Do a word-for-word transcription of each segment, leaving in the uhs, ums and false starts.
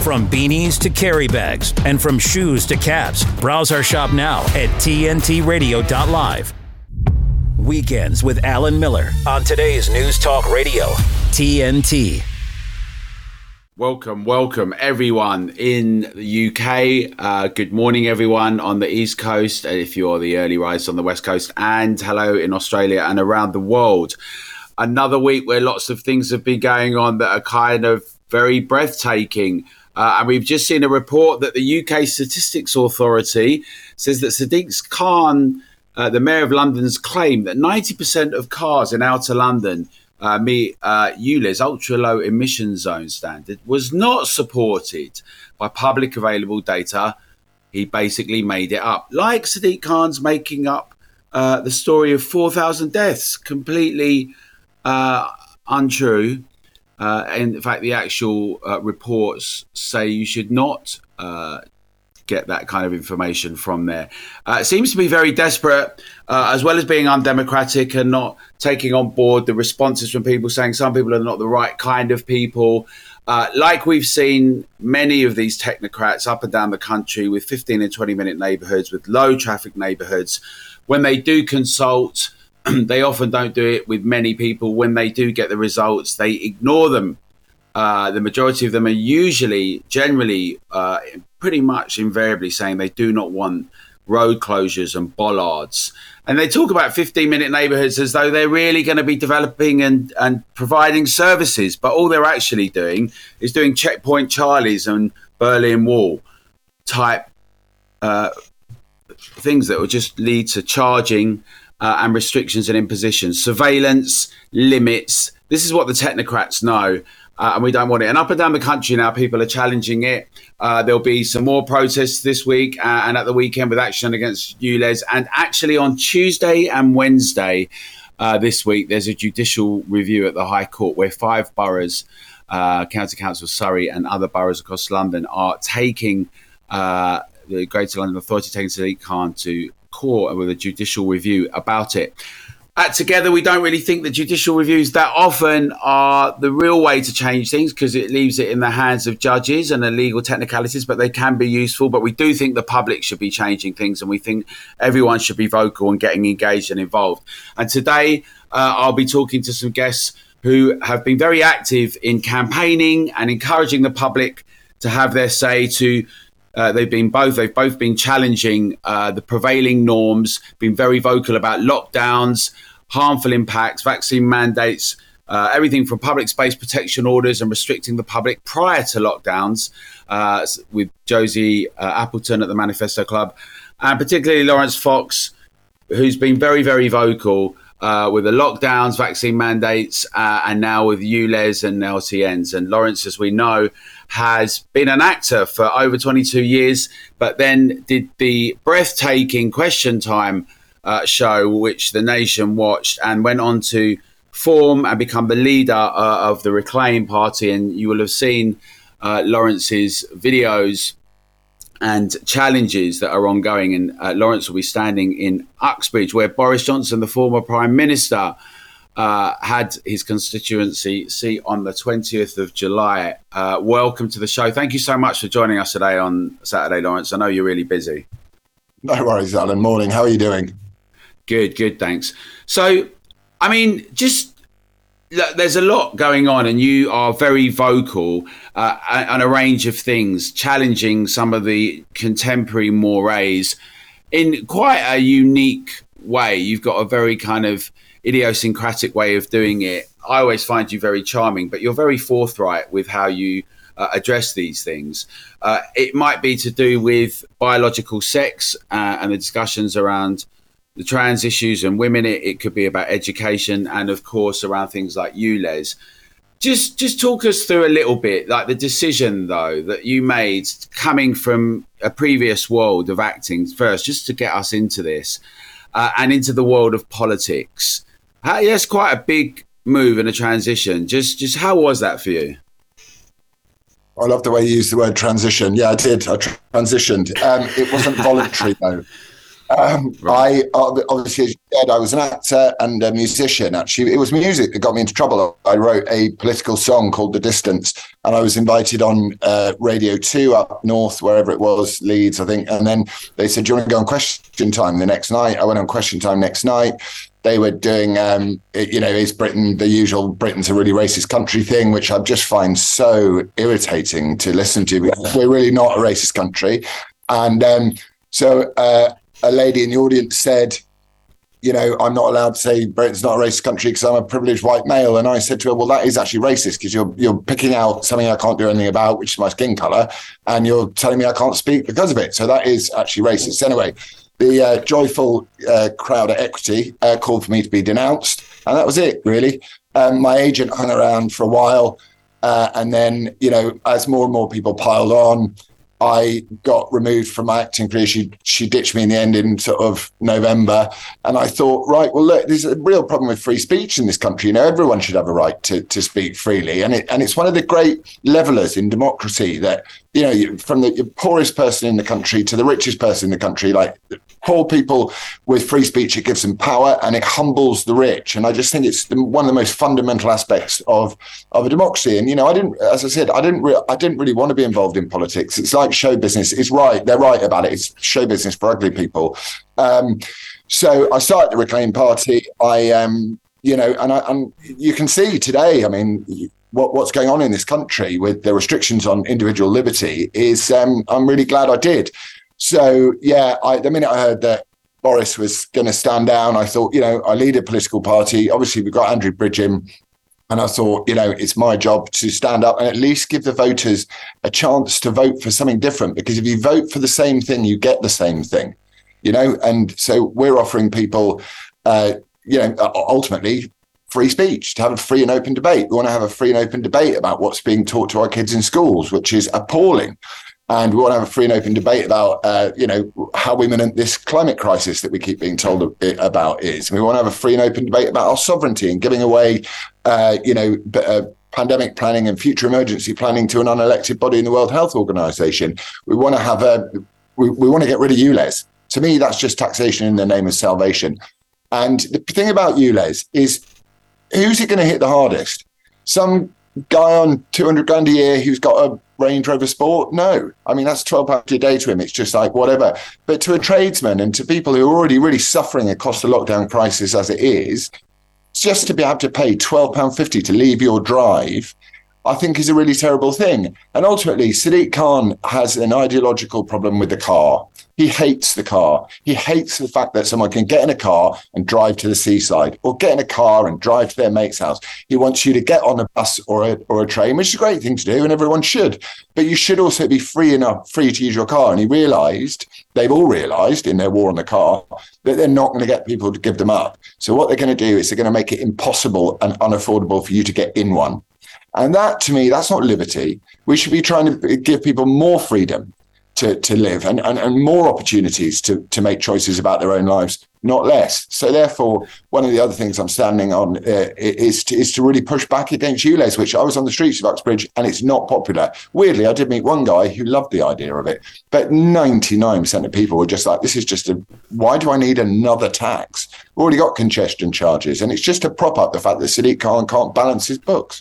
From beanies to carry bags and from shoes to caps, browse our shop now at T N T radio dot live. Weekends with Alan Miller on today's News Talk Radio, T N T. Welcome, welcome everyone in the U K. Uh, good morning everyone on the East Coast, if you're the early rise on the West Coast, and hello in Australia and around the world. Another week where lots of things have been going on that are kind of very breathtaking. Uh, and we've just seen a report that the U K Statistics Authority says that Sadiq Khan, uh, the Mayor of London's claim that ninety percent of cars in outer London Uh, meet uh, U L E Z ultra-low emission zone standard was not supported by public available data. He basically made it up. Like Sadiq Khan's making up uh, the story of four thousand deaths, completely uh, untrue. Uh, in fact, the actual uh, reports say you should not uh, get that kind of information from there. Uh, it seems to be very desperate, uh, as well as being undemocratic and not taking on board the responses from people saying some people are not the right kind of people. Uh, like we've seen many of these technocrats up and down the country with fifteen and twenty minute neighbourhoods, with low traffic neighbourhoods. When they do consult, they often don't do it with many people. When they do get the results, they ignore them. Uh, the majority of them are usually, generally, uh, pretty much invariably saying they do not want road closures and bollards. And they talk about fifteen minute neighbourhoods as though they're really going to be developing and, and providing services. But all they're actually doing is doing checkpoint Charlies and Berlin Wall type uh, things that will just lead to charging uh, and restrictions and impositions, surveillance, limits. This is what the technocrats know. Uh, and we don't want it. And up and down the country now, people are challenging it. Uh, there'll be some more protests this week uh, and at the weekend with action against U L E Z. And actually on Tuesday and Wednesday uh, this week, there's a judicial review at the High Court where five boroughs, uh, County Council Surrey and other boroughs across London are taking uh, the Greater London Authority, taking Sadiq Khan to court with a judicial review about it. Uh, together, we don't really think that judicial reviews that often are the real way to change things because it leaves it in the hands of judges and the legal technicalities, but they can be useful. But we do think the public should be changing things, and we think everyone should be vocal and getting engaged and involved. And today, uh, I'll be talking to some guests who have been very active in campaigning and encouraging the public to have their say to Uh, they've been both. They've both been challenging uh, the prevailing norms, been very vocal about lockdowns, harmful impacts, vaccine mandates, uh, everything from public space protection orders and restricting the public prior to lockdowns, uh, with Josie uh, Appleton at the Manifesto Club, and particularly Laurence Fox, who's been very, very vocal uh, with the lockdowns, vaccine mandates, uh, and now with U L E Z and L T Ns. And Laurence, as we know, has been an actor for over twenty-two years, but then did the breathtaking Question Time uh, show, which the nation watched, and went on to form and become the leader uh, of the Reclaim Party. And you will have seen uh, Laurence's videos and challenges that are ongoing. And uh, Laurence will be standing in Uxbridge, where Boris Johnson, the former Prime Minister, Uh, had his constituency seat on the twentieth of July. Uh, welcome to the show. Thank you so much for joining us today on Saturday, Laurence. I know you're really busy. No worries, Alan. Morning. How are you doing? Good, good. Thanks. So, I mean, just there's a lot going on, and you are very vocal uh, on a range of things, challenging some of the contemporary mores in quite a unique way. You've got a very kind of idiosyncratic way of doing it. I always find you very charming, but you're very forthright with how you uh, address these things. Uh, it might be to do with biological sex uh, and the discussions around the trans issues and women. It, it could be about education and, of course, around things like U L E Z. Just, just talk us through a little bit, like the decision, though, that you made coming from a previous world of acting first, just to get us into this uh, and into the world of politics. How, yes, quite a big move and a transition. Just, just how was that for you? I love the way you use the word transition. Yeah, I did. I transitioned. Um, it wasn't voluntary, though. Um, Right. I obviously, as you said, I was an actor and a musician. Actually, it was music that got me into trouble. I wrote a political song called "The Distance," and I was invited on uh, Radio Two up north, wherever it was, Leeds, I think. And then they said, "Do you want to go on Question Time the next night?" I went on Question Time next night. They were doing, um, you know, is Britain the usual Britain's a really racist country thing, which I just find so irritating to listen to. We're really not a racist country, and um, so. Uh, A lady in the audience said, you know, I'm not allowed to say Britain's not a racist country because I'm a privileged white male. And I said to her, well, that is actually racist because you're you're picking out something I can't do anything about, which is my skin colour, and you're telling me I can't speak because of it. So that is actually racist. Anyway, the uh, joyful uh, crowd at Equity uh, called for me to be denounced. And that was it, really. Um, my agent hung around for a while. Uh, and then, you know, as more and more people piled on, I got removed from my acting career. She she ditched me in the end in sort of November. And I thought, right, well, look, there's a real problem with free speech in this country. You know, everyone should have a right to, to speak freely. And it and it's one of the great levelers in democracy that, you know, from the poorest person in the country to the richest person in the country, like poor people with free speech, it gives them power and it humbles the rich. And I just think it's the, one of the most fundamental aspects of, of a democracy. And, you know, I didn't, as I said, I didn't, re- I didn't really want to be involved in politics. It's like show business. It's right. They're right about it. It's show business for ugly people. Um, so I started the Reclaim Party. I, um, you know, and, I, and you can see today, I mean, what, what's going on in this country with the restrictions on individual liberty is, um, I'm really glad I did. So, yeah, I, the minute I heard that Boris was going to stand down, I thought, you know, I lead a political party. Obviously, we've got Andrew Bridgham. And I thought, you know, it's my job to stand up and at least give the voters a chance to vote for something different. Because if you vote for the same thing, you get the same thing, you know. And so we're offering people, uh, you know, ultimately free speech, to have a free and open debate. We want to have a free and open debate about what's being taught to our kids in schools, which is appalling. And we want to have a free and open debate about, uh, you know, how imminent this climate crisis that we keep being told about is. We want to have a free and open debate about our sovereignty and giving away, uh, you know, uh, pandemic planning and future emergency planning to an unelected body in the World Health Organization. We want to have a, we, we want to get rid of U L E Z. To me, that's just taxation in the name of salvation. And the thing about U L E Z is, who's it going to hit the hardest? Some guy on two hundred grand a year who's got a Range Rover Sport? No. I mean, that's twelve pounds a day to him. It's just like whatever. But to a tradesman and to people who are already really suffering across the lockdown crisis as it is, just to be able to pay twelve pounds fifty to leave your drive, I think is a really terrible thing. And ultimately, Sadiq Khan has an ideological problem with the car. He hates the car. He hates the fact that someone can get in a car and drive to the seaside, or get in a car and drive to their mate's house. He wants you to get on a bus or a, or a train, which is a great thing to do, and everyone should. But you should also be free enough, free to use your car. And he realised, they've all realised in their war on the car, that they're not going to get people to give them up. So what they're going to do is they're going to make it impossible and unaffordable for you to get in one. And that, to me, that's not liberty. We should be trying to give people more freedom to, to live and, and, and more opportunities to, to make choices about their own lives, not less. So therefore, one of the other things I'm standing on uh, is, to, is to really push back against U L E Z, which I was on the streets of Uxbridge, and it's not popular. Weirdly, I did meet one guy who loved the idea of it, but ninety-nine percent of people were just like, this is just a, why do I need another tax? We've already got congestion charges, and it's just to prop up the fact that Sadiq Khan can't balance his books.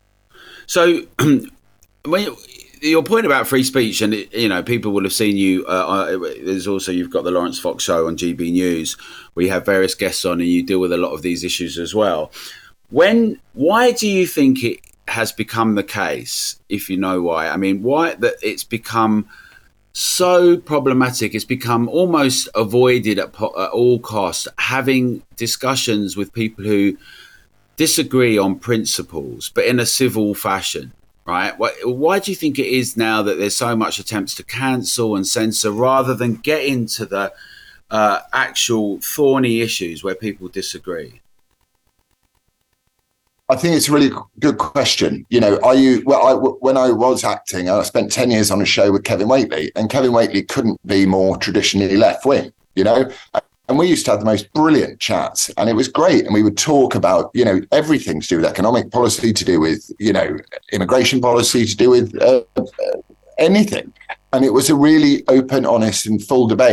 So when you, your point about free speech, and it, you know, people will have seen you. Uh, there's also, you've got the Lawrence Fox show on G B News, where you have various guests on, and you deal with a lot of these issues as well. When, why do you think it has become the case? If you know why, I mean, why that it's become so problematic? It's become almost avoided at, at all costs. Having discussions with people who disagree on principles, but in a civil fashion, right? Why, why do you think it is now that there's so much attempts to cancel and censor rather than get into the uh, actual thorny issues where people disagree? I think it's a really good question. You know, are you, well, I, when I was acting, I spent ten years on a show with Kevin Whately, and Kevin Whately couldn't be more traditionally left wing, you know? And we used to have the most brilliant chats, and it was great. And we would talk about, you know, everything to do with economic policy, to do with, you know, immigration policy, to do with uh, uh, anything. And it was a really open, honest and full debate.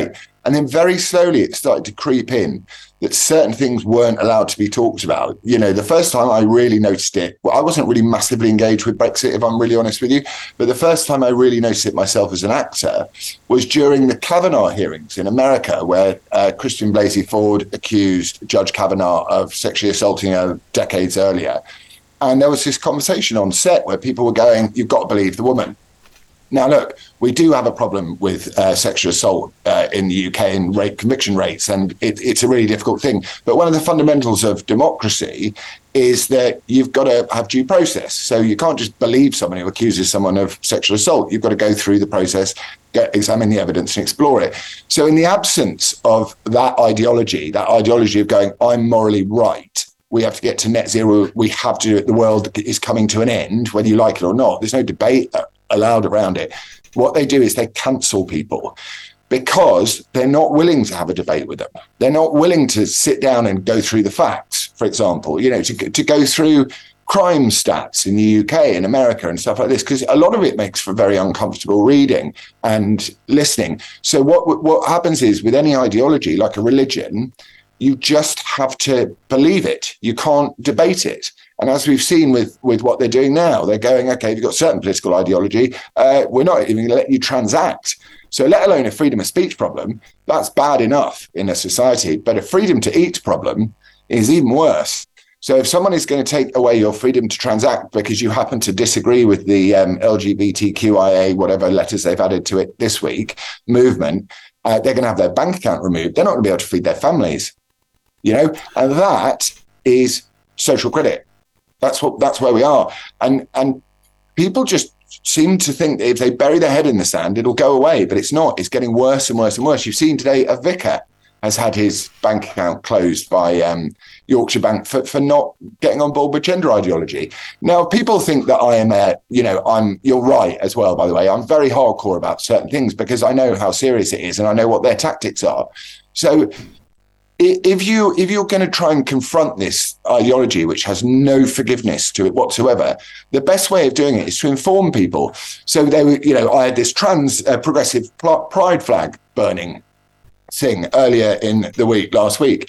And then very slowly it started to creep in that certain things weren't allowed to be talked about. You know, the first time I really noticed it, well, I wasn't really massively engaged with Brexit, if I'm really honest with you, but the first time I really noticed it myself as an actor was during the Kavanaugh hearings in America, where uh, Christian Blasey Ford accused Judge Kavanaugh of sexually assaulting her decades earlier. And there was this conversation on set where people were going, you've got to believe the woman. Now, look, we do have a problem with uh, sexual assault uh, in the U K and rape conviction rates, and it, it's a really difficult thing. But one of the fundamentals of democracy is that you've got to have due process. So you can't just believe someone who accuses someone of sexual assault. You've got to go through the process, get, examine the evidence and explore it. So in the absence of that ideology, that ideology of going, I'm morally right, we have to get to net zero, we have to do it, the world is coming to an end, whether you like it or not. There's no debate allowed around it. What they do is they cancel people because they're not willing to have a debate with them. They're not willing to sit down and go through the facts, for example, you know, to, to go through crime stats in the U K and America and stuff like this, because a lot of it makes for very uncomfortable reading and listening. So what what happens is with any ideology, like a religion, you just have to believe it. You can't debate it. And as we've seen with, with what they're doing now, they're going, okay, you've got certain political ideology, uh, we're not even going to let you transact. So let alone a freedom of speech problem, that's bad enough in a society, but a freedom to eat problem is even worse. So if someone is going to take away your freedom to transact because you happen to disagree with the um, L G B T Q I A, whatever letters they've added to it this week, movement, uh, they're going to have their bank account removed. They're not going to be able to feed their families, you know, and that is social credit. That's what. That's where we are, and and people just seem to think that if they bury their head in the sand, it'll go away. But it's not. It's getting worse and worse and worse. You've seen today a vicar has had his bank account closed by um, Yorkshire Bank for, for not getting on board with gender ideology. Now, people think that I am a, you know, I'm. You're right as well. By the way, I'm very hardcore about certain things because I know how serious it is and I know what their tactics are. So. If you if you're going to try and confront this ideology, which has no forgiveness to it whatsoever, the best way of doing it is to inform people. So they were, you know, I had this trans uh, progressive pl- pride flag burning thing earlier in the week, last week.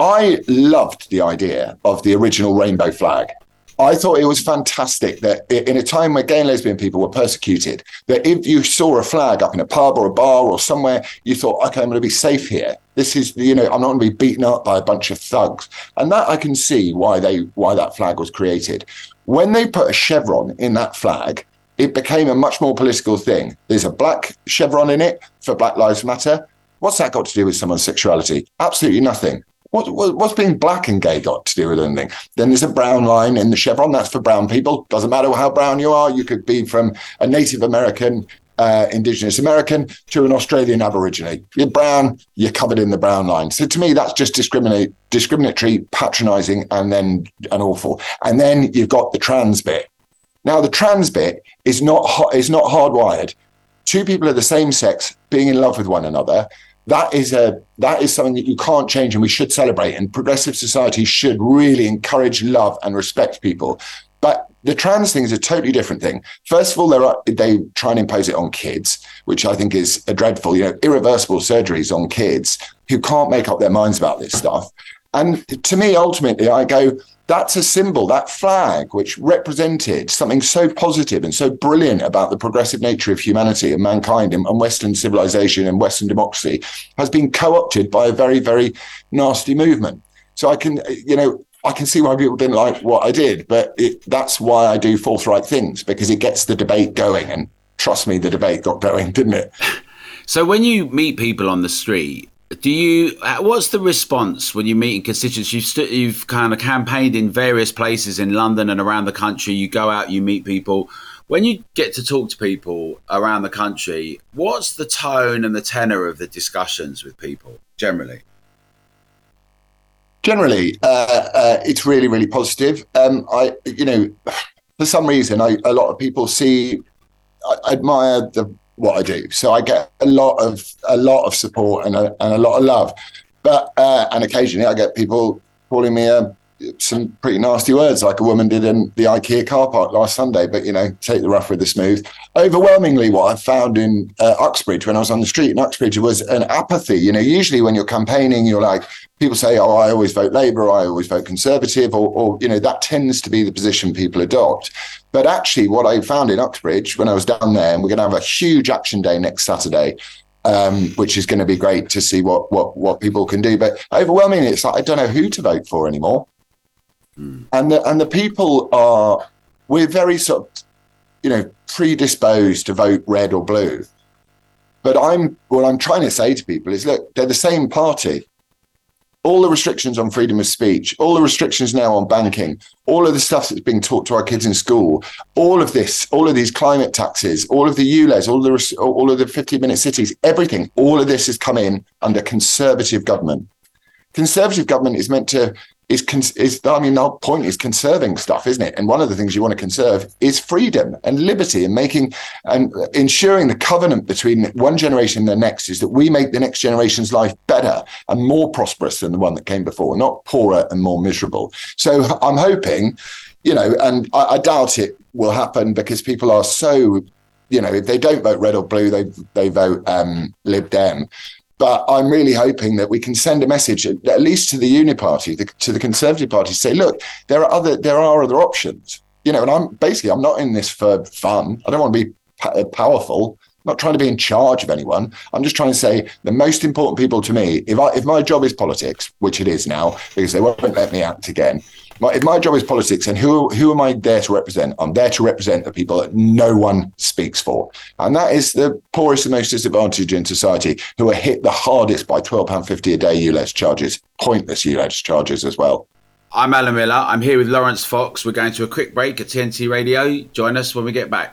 I loved the idea of the original rainbow flag. I thought it was fantastic that in a time where gay and lesbian people were persecuted, that if you saw a flag up in a pub or a bar or somewhere, you thought, okay, I'm going to be safe here. This is, you know, I'm not going to be beaten up by a bunch of thugs. And that I can see why they why that flag was created. When they put a chevron in that flag, it became a much more political thing. There's a black chevron in it for Black Lives Matter. What's that got to do with someone's sexuality? Absolutely nothing. What, what, what's being black and gay got to do with anything? Then there's a brown line in the chevron. That's for brown people. Doesn't matter how brown you are. You could be from a Native American, uh, Indigenous American to an Australian Aborigine. You're brown, you're covered in the brown line. So to me, that's just discriminate, discriminatory, patronising, and then and awful. And then you've got the trans bit. Now, the trans bit is not is not hardwired. Two people of the same sex being in love with one another. That is a that is something that you can't change, and we should celebrate. And progressive society should really encourage love and respect people. But the trans thing is a totally different thing. First of all, are, they try and impose it on kids, which I think is a dreadful, you know, irreversible surgeries on kids who can't make up their minds about this stuff. And to me, ultimately, I go, that's a symbol, that flag, which represented something so positive and so brilliant about the progressive nature of humanity and mankind and, and Western civilization and Western democracy, has been co-opted by a very, very nasty movement. So I can, you know, I can see why people didn't like what I did, but it, that's why I do forthright things, because it gets the debate going. And trust me, the debate got going, didn't it? So when you meet people on the street, do you, what's the response when you meet in constituents? You've, st- you've kind of campaigned in various places in London and around the country. You go out, you meet people. When you get to talk to people around the country, what's the tone and the tenor of the discussions with people generally? Generally, uh, uh, it's really, really positive. Um, I, you know, for some reason, I, a lot of people see, I admire the what I do, so I get a lot of a lot of support and a, and a lot of love. But uh, and occasionally, I get people calling me a some pretty nasty words, like a woman did in the IKEA car park last Sunday. But, you know, take the rough with the smooth. Overwhelmingly, what I found in uh, Uxbridge, when I was on the street in Uxbridge, was an apathy. You know, usually when you're campaigning, you're like, people say, oh, I always vote Labour, I always vote Conservative, or, or, you know, that tends to be the position people adopt. But actually, what I found in Uxbridge when I was down there, and we're going to have a huge action day next Saturday, um, which is going to be great to see what what what people can do. But overwhelmingly, it's like, I don't know who to vote for anymore. Mm. And the, and the people are, we're very sort of, you know, predisposed to vote red or blue. But I'm what I'm trying to say to people is, look, they're the same party. All the restrictions on freedom of speech, all the restrictions now on banking, all of the stuff that's being taught to our kids in school, all of this, all of these climate taxes, all of the U L E Z, all, the, all of the fifteen-minute cities, everything, all of this has come in under Conservative government. Conservative government is meant to, is, is I mean, the whole point is conserving stuff, isn't it? And one of the things you want to conserve is freedom and liberty, and making and ensuring the covenant between one generation and the next is that we make the next generation's life better and more prosperous than the one that came before, not poorer and more miserable. So I'm hoping, you know, and I, I doubt it will happen because people are so, you know, if they don't vote red or blue, they they vote um, Lib Dem. But I'm really hoping that we can send a message, at least to the Uni Party, the, to the Conservative Party, say, look, there are other there are other options. You know, and I'm basically, I'm not in this for fun. I don't want to be p- powerful. I'm not trying to be in charge of anyone. I'm just trying to say the most important people to me, if I if my job is politics, which it is now, because they won't let me act again. My, if my job is politics, and who who am I there to represent? I'm there to represent the people that no one speaks for. And that is the poorest and most disadvantaged in society, who are hit the hardest by twelve pounds fifty a day U L E Z charges, pointless U L E Z charges as well. I'm Alan Miller. I'm here with Lawrence Fox. We're going to a quick break at T N T Radio. Join us when we get back.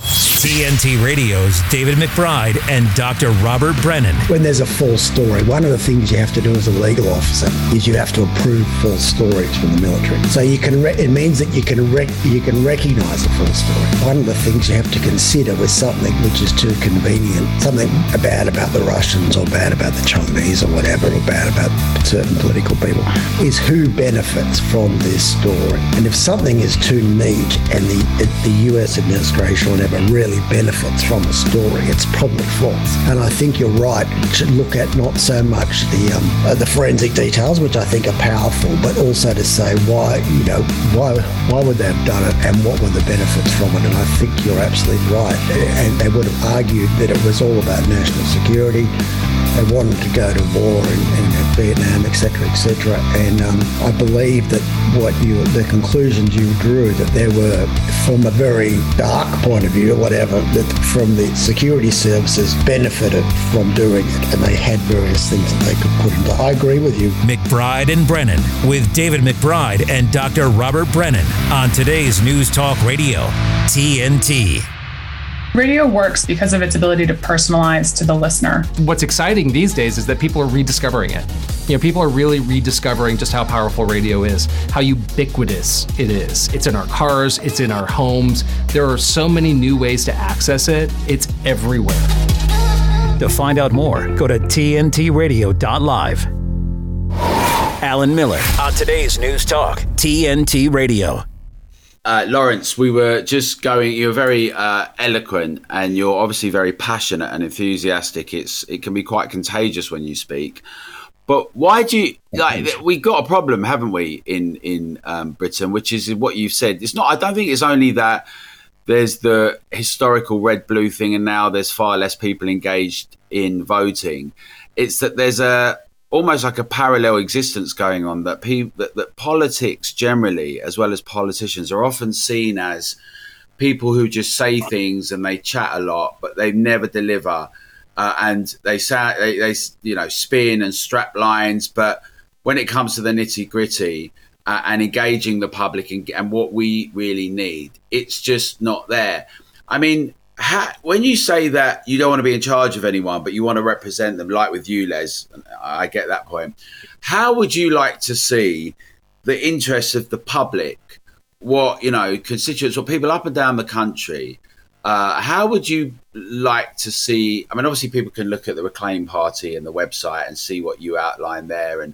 T N T Radio's David McBride and Doctor Robert Brennan. When there's a false story, one of the things you have to do as a legal officer is you have to approve false stories from the military. So you can re- it means that you can rec- you can recognise a false story. One of the things you have to consider with something which is too convenient, something bad about the Russians or bad about the Chinese or whatever, or bad about certain political people, is who benefits from this story. And if something is too neat and the the U S administration or whatever really benefits from a story, it's probably false. And I think you're right to look at not so much the um, uh, the forensic details, which I think are powerful, but also to say why, you know, why why would they have done it and what were the benefits from it. And I think you're absolutely right. And they would have argued that it was all about national security. They wanted to go to war in, in Vietnam, et cetera, et cetera. And um, I believe that what you, the conclusions you drew, that there were, from a very dark point of view or whatever, that from the security services benefited from doing it, and they had various things that they could put into. I agree with you. McBride and Brennan with David McBride and Doctor Robert Brennan on today's News Talk Radio, T N T. Radio works because of its ability to personalize to the listener. What's exciting these days is that people are rediscovering it. You know, people are really rediscovering just how powerful radio is, how ubiquitous it is. It's in our cars, it's in our homes. There are so many new ways to access it. It's everywhere. To find out more, go to T N T radio dot live. Alan Miller on today's News Talk, T N T Radio. Uh, Lawrence, we were just going, you're very uh, eloquent and you're obviously very passionate and enthusiastic. It's It can be quite contagious when you speak. But why do you, like, we got a problem, haven't we, in, in um, Britain, which is what you've said. It's not, I don't think it's only that there's the historical red-blue thing and now there's far less people engaged in voting. It's that there's a, almost like a parallel existence going on, that people that, that politics generally, as well as politicians, are often seen as people who just say things and they chat a lot, but they never deliver, uh, and they say they, they you know spin and strap lines, but when it comes to the nitty gritty uh, and engaging the public and, and what we really need, it's just not there. I mean, How, when you say that you don't want to be in charge of anyone, but you want to represent them, like with you, Les, I get that point. How would you like to see the interests of the public, what, you know, constituents or people up and down the country? Uh, how would you like to see? I mean, obviously, people can look at the Reclaim Party and the website and see what you outline there, and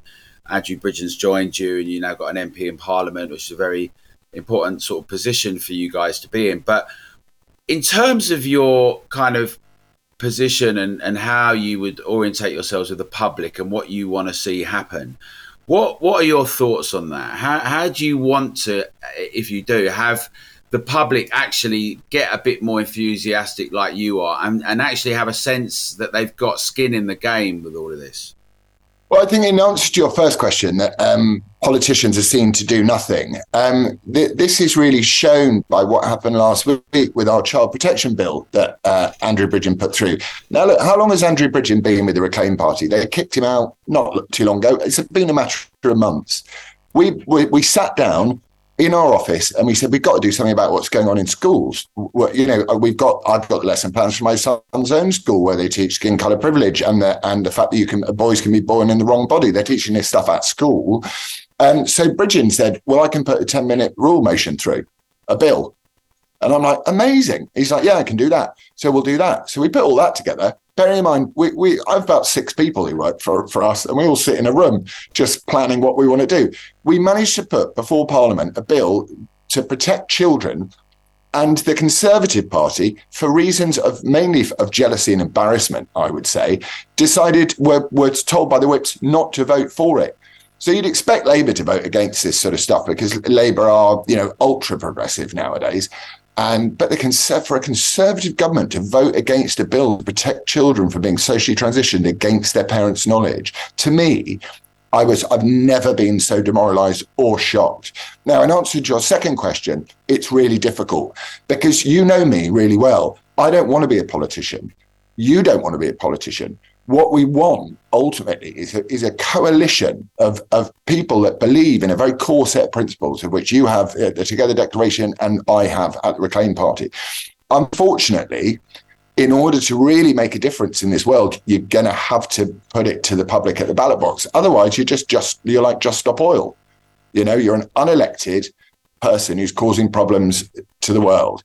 Andrew Bridgen's joined you, and you now got an M P in Parliament, which is a very important sort of position for you guys to be in. But in terms of your kind of position and, and how you would orientate yourselves with the public and what you want to see happen, what what are your thoughts on that? How how do you want to, if you do, have the public actually get a bit more enthusiastic like you are, and, and actually have a sense that they've got skin in the game with all of this? Well, I think in answer to your first question, that um, politicians are seen to do nothing. Um, th- this is really shown by what happened last week with our child protection bill that uh, Andrew Bridgen put through. Now, look, how long has Andrew Bridgen been with the Reclaim Party? They kicked him out not too long ago. It's been a matter of months. We, we, we sat down in our office and we said, we've got to do something about what's going on in schools. You know, we've got, I've got lesson plans for my son's own school where they teach skin colour privilege and the, and the fact that you can, boys can be born in the wrong body. They're teaching this stuff at school. And um, so Bridgen said, well, I can put a ten minute rule motion through a bill. And I'm like, amazing. He's like, yeah, I can do that. So we'll do that. So we put all that together. Bearing in mind, we, we I have about six people who work for, for us, and we all sit in a room just planning what we want to do. We managed to put before Parliament a bill to protect children, and the Conservative Party, for reasons of mainly of jealousy and embarrassment, I would say, decided, were, were told by the whips not to vote for it. So you'd expect Labour to vote against this sort of stuff because Labour are, you know, ultra progressive nowadays. And but the conser- for a Conservative government to vote against a bill to protect children from being socially transitioned against their parents' knowledge, to me, I was I've never been so demoralised or shocked. Now, in answer to your second question, it's really difficult because you know me really well. I don't want to be a politician. You don't want to be a politician. What we want ultimately is a, is a coalition of, of people that believe in a very core set of principles, of which you have uh, the Together Declaration and I have at the Reclaim Party. Unfortunately, in order to really make a difference in this world, you're going to have to put it to the public at the ballot box. Otherwise, you're just, just you're like Just Stop Oil. You know, you're an unelected person who's causing problems to the world.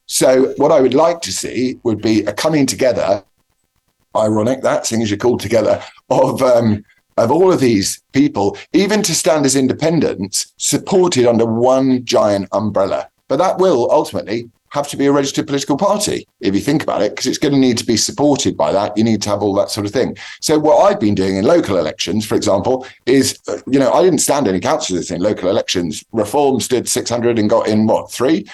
So what I would like to see would be a coming together. Ironic that, seeing as you're called together, of um, of all of these people, even to stand as independents, supported under one giant umbrella. But that will ultimately have to be a registered political party, if you think about it, because it's going to need to be supported by that. You need to have all that sort of thing. So what I've been doing in local elections, for example, is, uh, you know, I didn't stand any councillors in local elections. Reform stood six hundred and got in, what, three?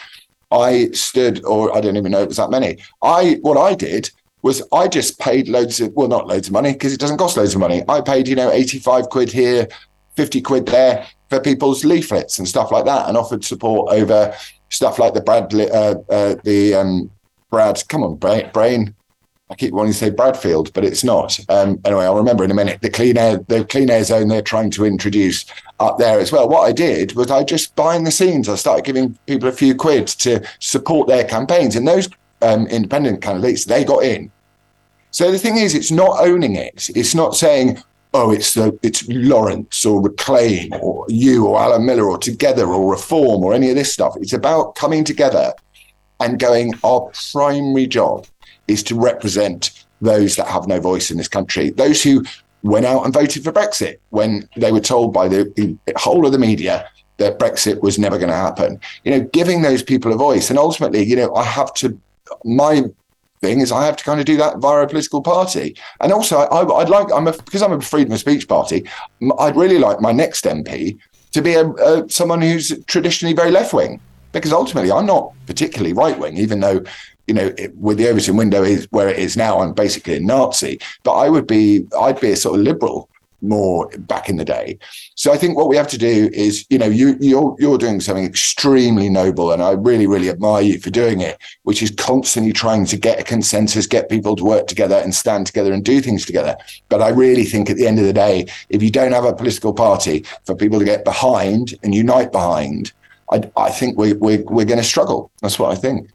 I stood, or I don't even know if it was that many. I What I did was I just paid loads of, well, not loads of money, because it doesn't cost loads of money. I paid, you know, eighty-five quid here, fifty quid there for people's leaflets and stuff like that, and offered support over stuff like the Brad, uh, uh, the um, Brad, come on, brain. I keep wanting to say Bradfield, but it's not. Um, anyway, I'll remember in a minute. The clean air, the clean air zone they're trying to introduce up there as well. What I did was I just behind the scenes, I started giving people a few quid to support their campaigns, and those Um, independent candidates, they got in. So the thing is, it's not owning it. It's not saying, oh, it's the, it's Lawrence or Reclaim or you or Alan Miller or Together or Reform or any of this stuff. It's about coming together and going, our primary job is to represent those that have no voice in this country, those who went out and voted for Brexit when they were told by the, the whole of the media that Brexit was never going to happen. You know, giving those people a voice. And ultimately, you know, I have to my thing is I have to kind of do that via a political party. And also I, I'd like, I'm a, because I'm a freedom of speech party, I'd really like my next M P to be a, a someone who's traditionally very left-wing, because ultimately I'm not particularly right-wing, even though, you know, it, with the Overton window is where it is now, I'm basically a Nazi, but I would be, I'd be a sort of liberal more back in the day. So I think what we have to do is, you know, you, you're you're doing something extremely noble, and I really, really admire you for doing it, which is constantly trying to get a consensus, get people to work together and stand together and do things together. But I really think at the end of the day, if you don't have a political party for people to get behind and unite behind, I, I think we, we, we're going to struggle. That's what I think.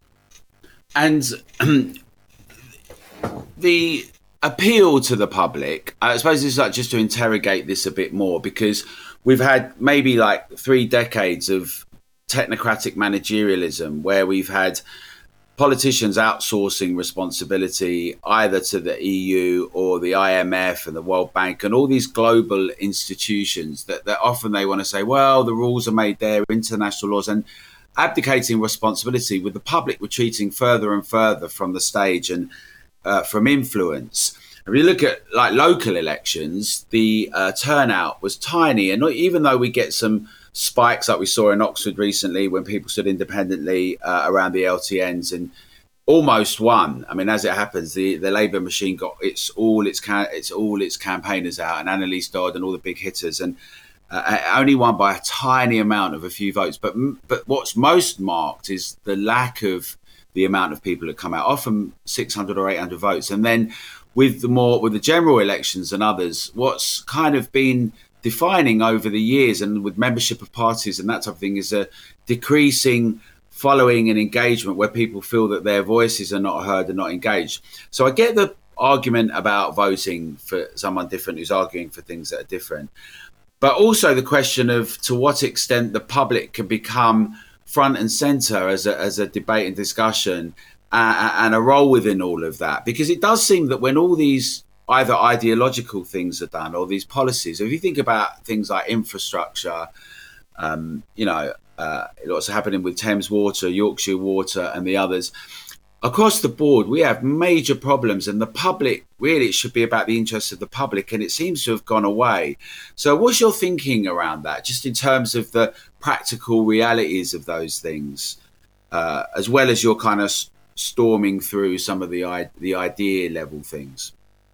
And the appeal to the public, I suppose it's like just to interrogate this a bit more, because we've had maybe like three decades of technocratic managerialism where we've had politicians outsourcing responsibility either to the E U or the I M F and the World Bank and all these global institutions that, that often they want to say, well, the rules are made there, international laws, and abdicating responsibility, with the public retreating further and further from the stage and uh, from influence. If you look at like local elections, the uh, turnout was tiny. And even though we get some spikes like we saw in Oxford recently when people stood independently uh, around the L T Ns and almost won. I mean, as it happens, the, the Labour machine got its all its ca- it's all its campaigners out, and Annalise Dodd and all the big hitters, and uh, only won by a tiny amount of a few votes. But but what's most marked is the lack of the amount of people that come out, often six hundred or eight hundred votes. And then with the more with the general elections and others, what's kind of been defining over the years and with membership of parties and that type of thing is a decreasing following and engagement where people feel that their voices are not heard and not engaged. So I get the argument about voting for someone different who's arguing for things that are different, but also the question of to what extent the public can become front and center as a, as a debate and discussion uh, and a role within all of that. Because it does seem that when all these either ideological things are done or these policies. If you think about things like infrastructure, um, you know, uh, what's happening with Thames Water, Yorkshire Water and the others, across the board, we have major problems, and the public, really, it should be about the interests of the public, and it seems to have gone away. So what's your thinking around that, just in terms of the practical realities of those things, uh, as well as your kind of storming through some of the the idea level things?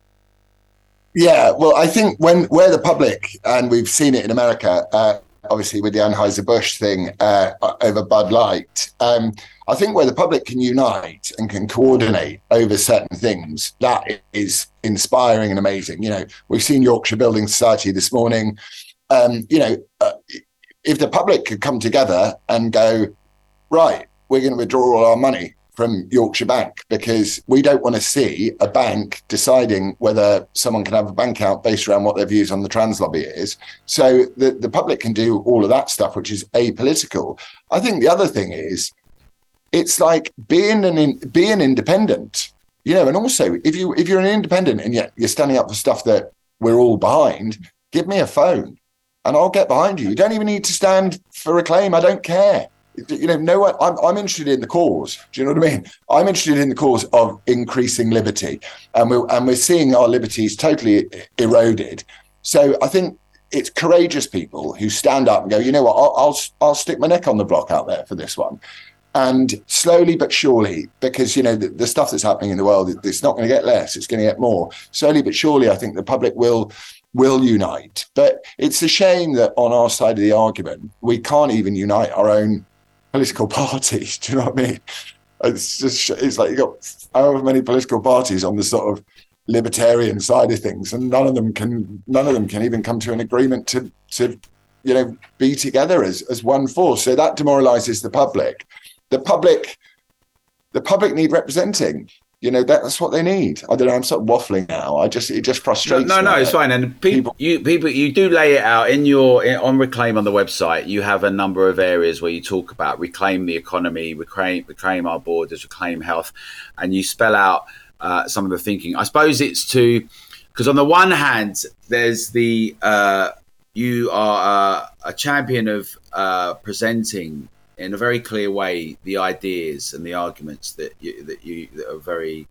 Yeah, well, I think when where the public, and we've seen it in America, uh, obviously with the Anheuser-Busch thing uh, over Bud Light, um, I think where the public can unite and can coordinate over certain things, that is inspiring and amazing. You know, we've seen Yorkshire Building Society this morning. Um, you know, uh, if the public could come together and go, right, we're going to withdraw all our money from Yorkshire Bank because we don't want to see a bank deciding whether someone can have a bank account based around what their views on the trans lobby is. So the, the public can do all of that stuff, which is apolitical. I think the other thing is, it's like being an in, being independent, you know, and also if you if you're an independent and yet you're standing up for stuff that we're all behind, give me a phone and I'll get behind you. You don't even need to stand for a claim. I don't care. You know, no one, I'm, I'm interested in the cause. Do you know what I mean? I'm interested in the cause of increasing liberty, and we're, and we're seeing our liberties totally eroded. So I think it's courageous people who stand up and go, you know what, I'll, I'll, I'll stick my neck on the block out there for this one. And slowly but surely, because, you know, the, the stuff that's happening in the world, it's not going to get less, it's going to get more. Slowly but surely, I think the public will will unite. But it's a shame that on our side of the argument, we can't even unite our own political parties. Do you know what I mean? It's just, it's like you got however many political parties on the sort of libertarian side of things, and none of them can none of them can even come to an agreement to to you know be together as as one force. So that demoralizes the public. The public, the public need representing. You know, that's what they need. I don't know. I'm sort of waffling now. I just it just frustrates no, me. No, no, it's fine. And people, people, you people, you do lay it out in your in, on Reclaim on the website. You have a number of areas where you talk about reclaim the economy, reclaim reclaim our borders, reclaim health, and you spell out uh, some of the thinking. I suppose it's to because on the one hand, there's the uh, you are uh, a champion of uh, presenting in a very clear way the ideas and the arguments that you, that you that are very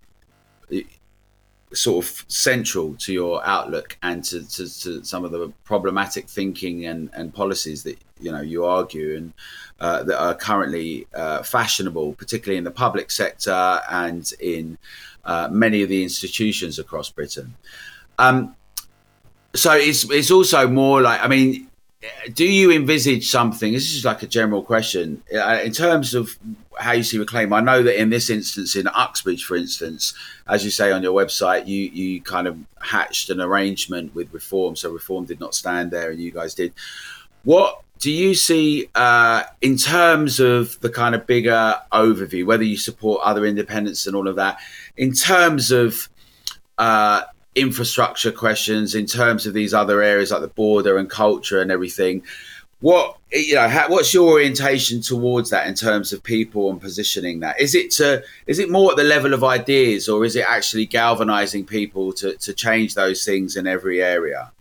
sort of central to your outlook and to, to, to some of the problematic thinking and, and policies that you know you argue and uh, that are currently uh, fashionable, particularly in the public sector and in uh, many of the institutions across Britain. Um, so it's it's also more like I mean. Do you envisage something, this is like a general question, uh, in terms of how you see Reclaim? I know that in this instance, in Uxbridge, for instance, as you say on your website, you, you kind of hatched an arrangement with Reform. So Reform did not stand there and you guys did. What do you see uh, in terms of the kind of bigger overview, whether you support other independents and all of that, in terms of uh, infrastructure questions, in terms of these other areas like the border and culture and everything? What you know, how, what's your orientation towards that in terms of people and positioning that? Is it to is it more at the level of ideas, or is it actually galvanizing people to to change those things in every area?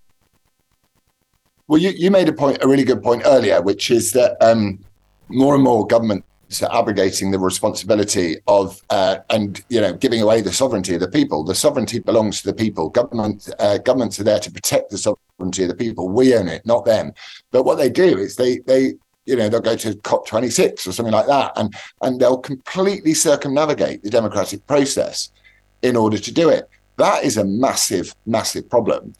Well, you, you made a point, a really good point earlier, which is that um, more and more governments are abrogating the responsibility of uh, and you know giving away the sovereignty of the people. The sovereignty belongs to the people. Government uh, governments are there to protect the sovereignty of the people. We own it, not them. But what they do is they they you know they'll go to COP twenty-six or something like that, and and they'll completely circumnavigate the democratic process in order to do it. That is a massive, massive problem.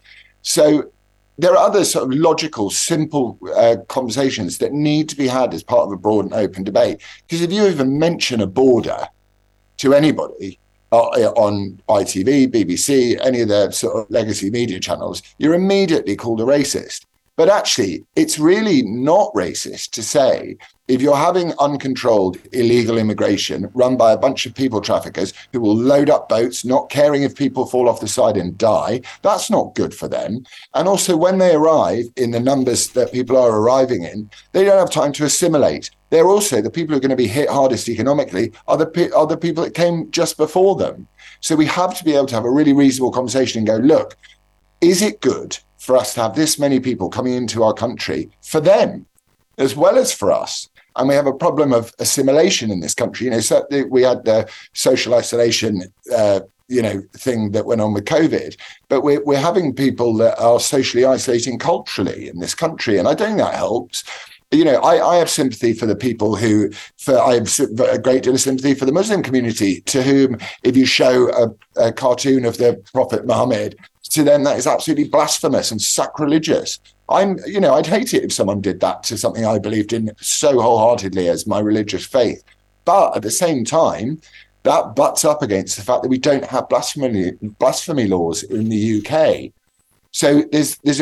So there are other sort of logical, simple uh, conversations that need to be had as part of a broad and open debate. Because if you even mention a border to anybody uh, on I T V, B B C, any of the sort of legacy media channels, you're immediately called a racist. But actually, it's really not racist to say if you're having uncontrolled illegal immigration run by a bunch of people traffickers who will load up boats, not caring if people fall off the side and die, that's not good for them. And also, when they arrive in the numbers that people are arriving in, they don't have time to assimilate. They're also, the people who are going to be hit hardest economically are the, are the people that came just before them. So we have to be able to have a really reasonable conversation and go, look, is it good for us to have this many people coming into our country for them as well as for us? And we have a problem of assimilation in this country. You know, so we had the social isolation, uh, you know, thing that went on with COVID, but we're, we're having people that are socially isolating culturally in this country. And I don't think that helps. You know, I, I have sympathy for the people who, for I have a great deal of sympathy for the Muslim community, to whom if you show a, a cartoon of the Prophet Muhammad, to them that is absolutely blasphemous and sacrilegious. I'm, you know, I'd hate it if someone did that to something I believed in so wholeheartedly as my religious faith. But at the same time, that butts up against the fact that we don't have blasphemy blasphemy laws in the U K. So there's there's a,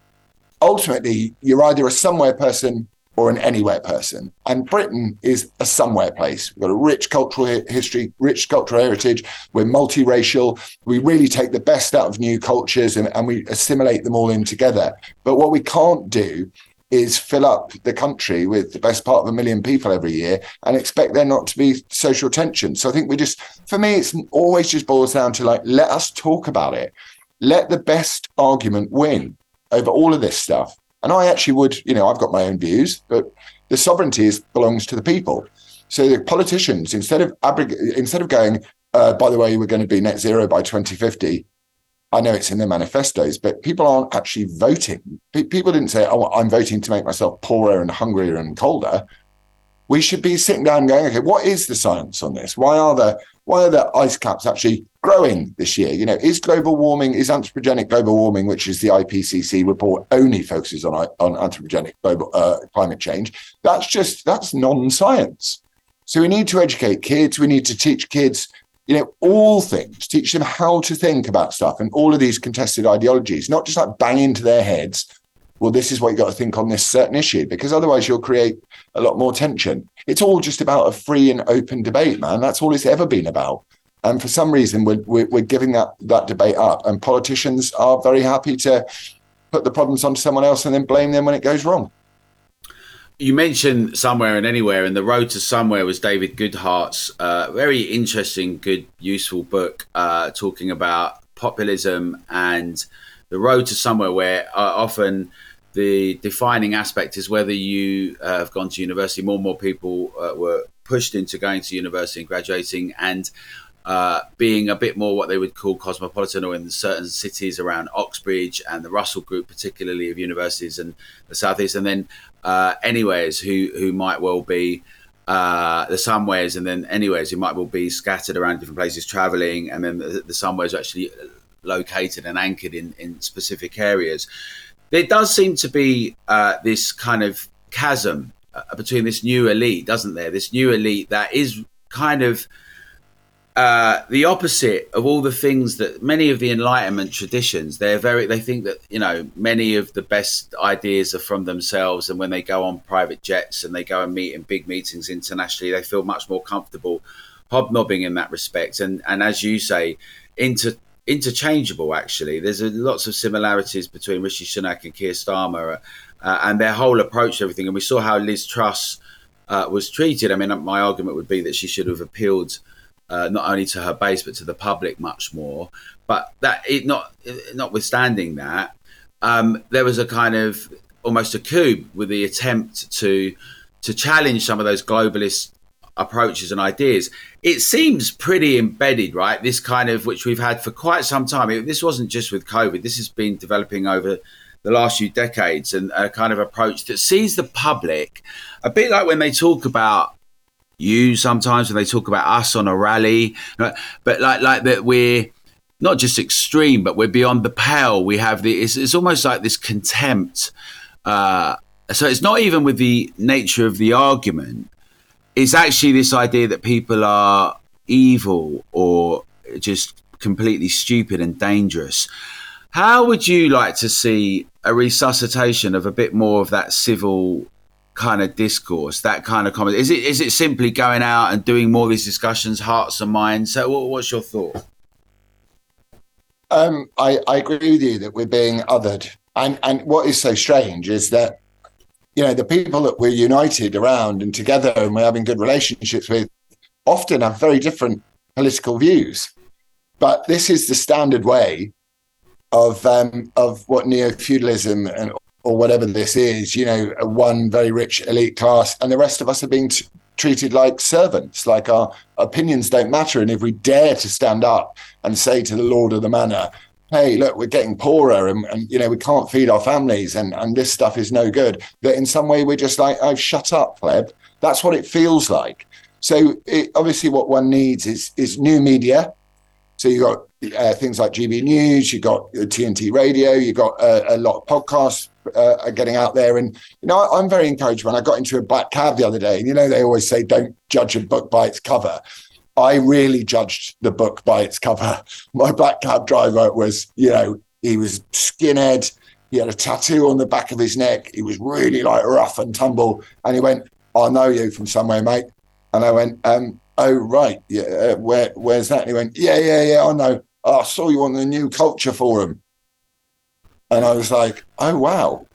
ultimately you're either a somewhere person or an anywhere person. And Britain is a somewhere place. We've got a rich cultural history, rich cultural heritage. We're multiracial. We really take the best out of new cultures and, and we assimilate them all in together. But what we can't do is fill up the country with the best part of a million people every year and expect there not to be social tension. So I think we just, for me, it's always just boils down to like, let us talk about it. Let the best argument win over all of this stuff. And I actually would, you know, I've got my own views, but the sovereignty is, belongs to the people. So the politicians, instead of abrog- instead of going, uh, by the way, we're going to be net zero by twenty fifty, I know it's in their manifestos, but people aren't actually voting. P- people didn't say, oh, I'm voting to make myself poorer and hungrier and colder. We should be sitting down and going, okay, what is the science on this? Why are the why are the ice caps actually growing this year? You know, is global warming, is anthropogenic global warming, which is the I P C C report, only focuses on on anthropogenic global uh, climate change? That's just that's non-science. So we need to educate kids. We need to teach kids, you know, all things, teach them how to think about stuff and all of these contested ideologies, not just like bang into their heads, well, this is what you got to think on this certain issue, because otherwise you'll create a lot more tension. It's all just about a free and open debate, man. That's all it's ever been about. And for some reason, we're, we're, we're giving that, that debate up. And politicians are very happy to put the problems onto someone else and then blame them when it goes wrong. You mentioned Somewhere and Anywhere, and The Road to Somewhere was David Goodhart's uh, very interesting, good, useful book uh, talking about populism and the road to somewhere, where uh, often the defining aspect is whether you uh, have gone to university. More and more people uh, were pushed into going to university and graduating and uh, being a bit more what they would call cosmopolitan, or in certain cities around Oxbridge and the Russell Group, particularly of universities and the Southeast, and then uh, anywheres who, who might well be uh, the somewheres, and then anywheres who might well be scattered around different places traveling, and then the, the somewheres are actually located and anchored in, in specific areas. There does seem to be uh, this kind of chasm uh, between this new elite, doesn't there? This new elite that is kind of uh, the opposite of all the things that many of the Enlightenment traditions, they're very, they think that, you know, many of the best ideas are from themselves. And when they go on private jets and they go and meet in big meetings internationally, they feel much more comfortable hobnobbing in that respect. And, and as you say, into interchangeable, actually. There's a, lots of similarities between Rishi Sunak and Keir Starmer uh, and their whole approach to everything. And we saw how Liz Truss uh, was treated. I mean, my argument would be that she should have appealed uh, not only to her base, but to the public much more. But that it not notwithstanding that, um, there was a kind of almost a coup with the attempt to to challenge some of those globalist approaches and ideas. It seems pretty embedded, right? This kind of, which we've had for quite some time. It, this wasn't just with COVID. This has been developing over the last few decades, and a kind of approach that sees the public a bit like when they talk about you sometimes, when they talk about us on a rally, but like like that we're not just extreme, but we're beyond the pale. We have the, it's, it's almost like this contempt. Uh, so it's not even with the nature of the argument. It's actually this idea that people are evil or just completely stupid and dangerous. How would you like to see a resuscitation of a bit more of that civil kind of discourse, that kind of comment? Is it is it simply going out and doing more of these discussions, hearts and minds? So what, what's your thought? Um, I, I agree with you that we're being othered. And, and what is so strange is that, you know, the people that we're united around and together and we're having good relationships with often have very different political views. But this is the standard way of um, of what neo-feudalism and or whatever this is, you know, one very rich elite class, and the rest of us are being t- treated like servants, like our opinions don't matter. And if we dare to stand up and say to the Lord of the Manor, hey, look, we're getting poorer and, and you know, we can't feed our families and, and this stuff is no good, that in some way we're just like, oh, shut up, pleb. That's what it feels like. So it, obviously what one needs is is new media. So you got uh, things like G B News, you got T N T Radio, you got uh, a lot of podcasts uh, are getting out there. And, you know, I'm very encouraged when I got into a black cab the other day. And, you know, they always say, don't judge a book by its cover. I really judged the book by its cover. My black cab driver was, you know, he was skinhead. He had a tattoo on the back of his neck. He was really like rough and tumble. And he went, I know you from somewhere, mate. And I went, um, oh, right. Yeah, uh, where, where's that? And he went, yeah, yeah, yeah, I know. Oh, I saw you on the New Culture Forum. And I was like, oh, wow.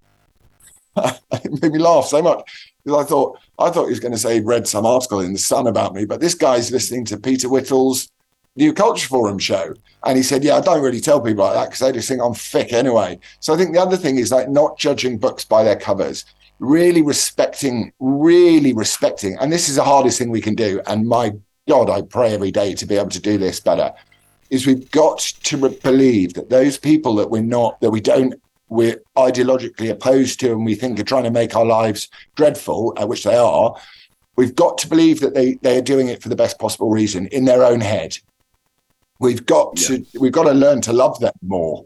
It made me laugh so much. Because I thought, I thought he was going to say he'd read some article in The Sun about me, but this guy's listening to Peter Whittle's New Culture Forum show. And he said, yeah, I don't really tell people like that because they just think I'm thick anyway. So I think the other thing is like not judging books by their covers, really respecting, really respecting. And this is the hardest thing we can do. And my God, I pray every day to be able to do this better, is we've got to re- believe that those people that we're not, that we don't, we're ideologically opposed to and we think are trying to make our lives dreadful, uh, which they are, we've got to believe that they, they're doing it for the best possible reason in their own head. We've got yeah. to we've got to learn to love them more.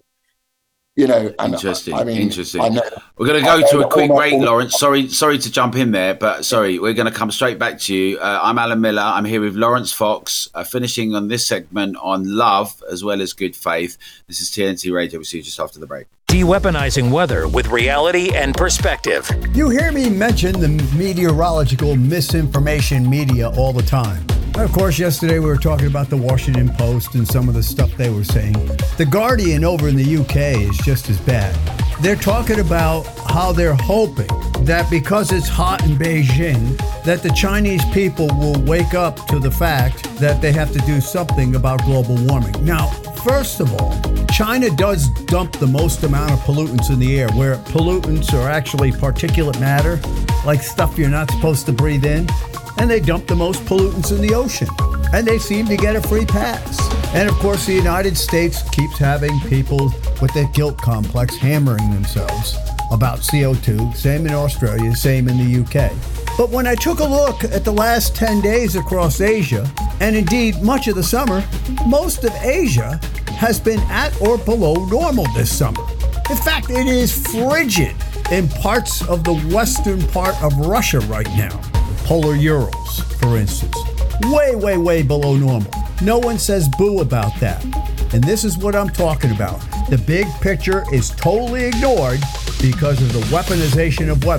You know, and interesting. I mean, interesting. I know, we're going to go to a quick break, Lawrence. Sorry, sorry to jump in there, but sorry, we're going to come straight back to you. Uh, I'm Alan Miller. I'm here with Lawrence Fox, uh, finishing on this segment on love as well as good faith. This is T N T Radio. We'll see you just after the break. De-weaponizing weather with reality and perspective. You hear me mention the meteorological misinformation media all the time. Of course, yesterday we were talking about the Washington Post and some of the stuff they were saying. The Guardian over in the U K is just as bad. They're talking about how they're hoping that because it's hot in Beijing, that the Chinese people will wake up to the fact that they have to do something about global warming. Now, first of all, China does dump the most amount of pollutants in the air, where pollutants are actually particulate matter, like stuff you're not supposed to breathe in. And they dump the most pollutants in the ocean. And they seem to get a free pass. And of course, the United States keeps having people with that guilt complex hammering themselves about C O two, same in Australia, same in the U K. But when I took a look at the last ten days across Asia, and indeed much of the summer, most of Asia has been at or below normal this summer. In fact, it is frigid in parts of the western part of Russia right now. Polar Urals, for instance, way, way, way below normal. No one says boo about that. And this is what I'm talking about. The big picture is totally ignored because of the weaponization of weather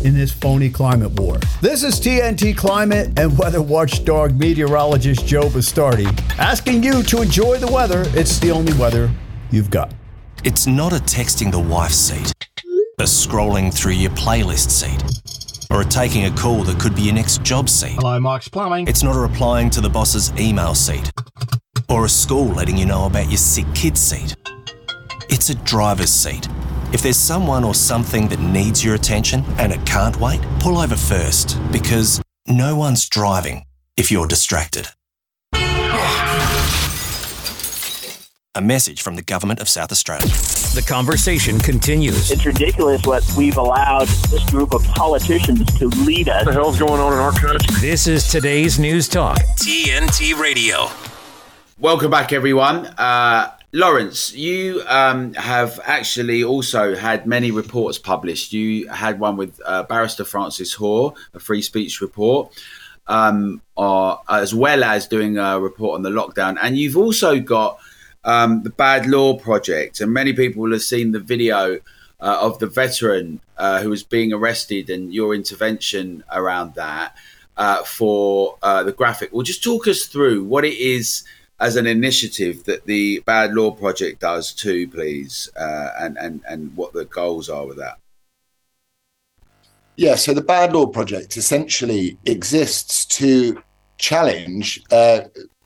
in this phony climate war. This is T N T Climate and weather watchdog meteorologist Joe Bastardi asking you to enjoy the weather. It's the only weather you've got. It's not a texting the wife seat, a scrolling through your playlist seat, or a taking a call that could be your next job seat. Hello, Mike's Plumbing. It's not a replying to the boss's email seat, or a school letting you know about your sick kid seat. It's a driver's seat. If there's someone or something that needs your attention and it can't wait, pull over first, because no one's driving if you're distracted. A message from the Government of South Australia. The conversation continues. It's ridiculous what we've allowed this group of politicians to lead us. What the hell's going on in our country? This is today's News Talk, T N T Radio. Welcome back, everyone. Uh, Lawrence, you um, have actually also had many reports published. You had one with uh, Barrister Francis Hoare, a free speech report, um, or, as well as doing a report on the lockdown. And you've also got um, the Bad Law Project. And many people will have seen the video uh, of the veteran uh, who was being arrested and your intervention around that uh, for uh, the graphic. Well, just talk us through what it is as an initiative that the Bad Law Project does too, please, uh, and, and, and what the goals are with that. Yeah, so the Bad Law Project essentially exists to challenge uh,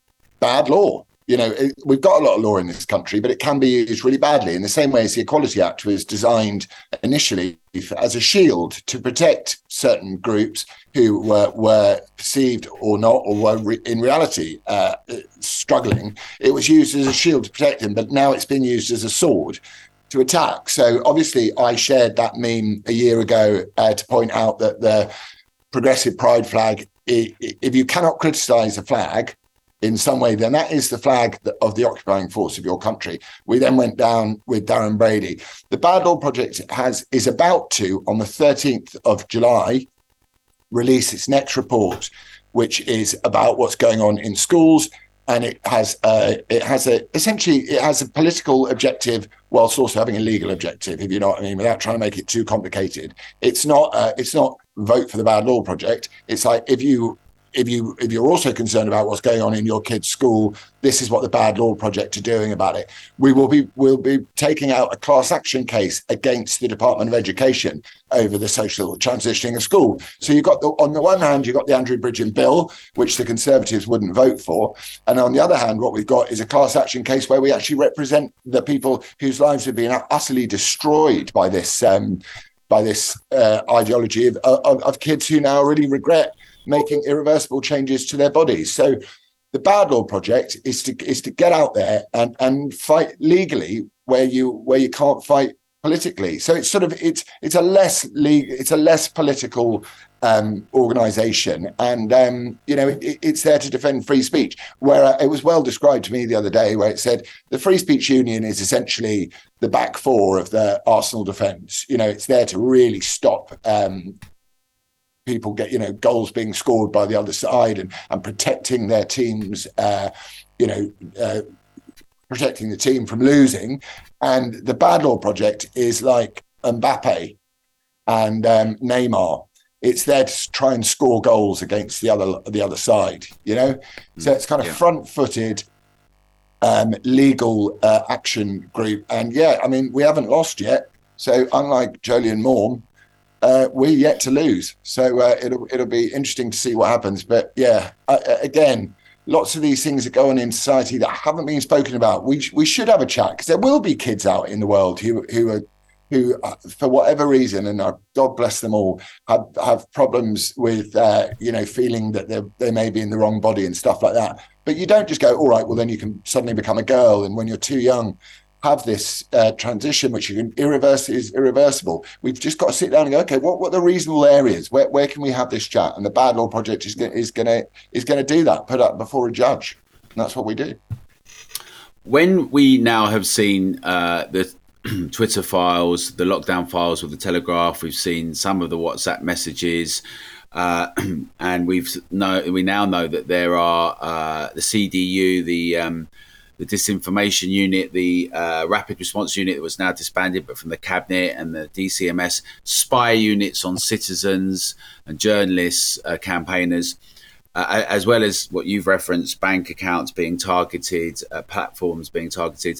bad law. You know, it, we've got a lot of law in this country, but it can be used really badly in the same way as the Equality Act was designed initially as a shield to protect certain groups who were, were perceived or not, or were re- in reality uh, struggling. It was used as a shield to protect them, but now it's been used as a sword to attack. So obviously I shared that meme a year ago uh, to point out that the progressive pride flag, if you cannot criticize a flag in some way, then that is the flag of the occupying force of your country. We then went down with Darren Brady. The Bad Law Project has is about to, on the thirteenth of July, release its next report, which is about what's going on in schools. And it has uh, it has a essentially it has a political objective whilst also having a legal objective, if you know what I mean, without trying to make it too complicated. It's not uh, it's not vote for the Bad Law Project. It's like if you If you if you're also concerned about what's going on in your kid's school, this is what the Bad Law Project are doing about it. We will be will be taking out a class action case against the Department of Education over the social transitioning of school. So you've got the, on the one hand, you've got the Andrew Bridgen bill, which the Conservatives wouldn't vote for, and on the other hand, what we've got is a class action case where we actually represent the people whose lives have been utterly destroyed by this um, by this uh, ideology of, of, of kids who now really regret making irreversible changes to their bodies. So the Bad Law Project is to is to get out there and, and fight legally where you where you can't fight politically. So it's sort of it's it's a less legal, it's a less political um, organization, and um, you know it, it's there to defend free speech. Where uh, it was well described to me the other day, where it said the Free Speech Union is essentially the back four of the Arsenal defence. You know, it's there to really stop Um, people get, you know, goals being scored by the other side and, and protecting their teams, uh, you know, uh, protecting the team from losing. And the Bad Law Project is like Mbappe and um, Neymar. It's there to try and score goals against the other the other side, you know? Mm, so it's kind of yeah. front-footed um, legal uh, action group. And yeah, I mean, we haven't lost yet. So unlike Jolyon Maugham, Uh, we're yet to lose, so uh, it'll it'll be interesting to see what happens. But yeah, uh, again, lots of these things that go on in society that haven't been spoken about. We we should have a chat, because there will be kids out in the world who who are who, uh, for whatever reason, and uh, God bless them all, have have problems with uh, you know feeling that they they may be in the wrong body and stuff like that. But you don't just go, all right, well then you can suddenly become a girl, and when you're too young, have this uh, transition, which you can irreverse is irreversible. We've just got to sit down and go, okay, what what are the reasonable areas? Where where can we have this chat? And the Bad Law Project is gonna, is gonna is gonna do that, put up before a judge, and that's what we do. When we now have seen uh, the Twitter files, the lockdown files with the Telegraph, we've seen some of the WhatsApp messages, uh, and we've know we now know that there are uh, the C D U, the um, the disinformation unit, the uh, rapid response unit that was now disbanded, but from the cabinet, and the D C M S spy units on citizens and journalists, uh, campaigners, uh, as well as what you've referenced, bank accounts being targeted, uh, platforms being targeted.